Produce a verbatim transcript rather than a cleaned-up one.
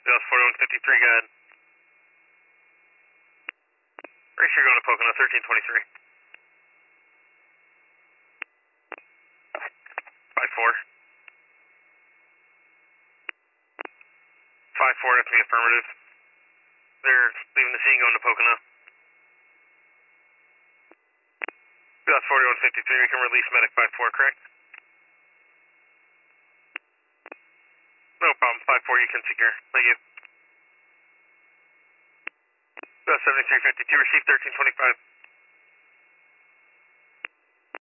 Dallas forty-one fifty-three, go ahead. Pretty sure you're going to Pocono, thirteen twenty-three. five four. five four, that's me, affirmative. They're leaving the scene, going to Pocono. Dallas forty-one fifty-three, we can release medic five four, correct? No problem, five four, you can secure. Thank you. Dallas seventy-three fifty-two, receive thirteen twenty-five.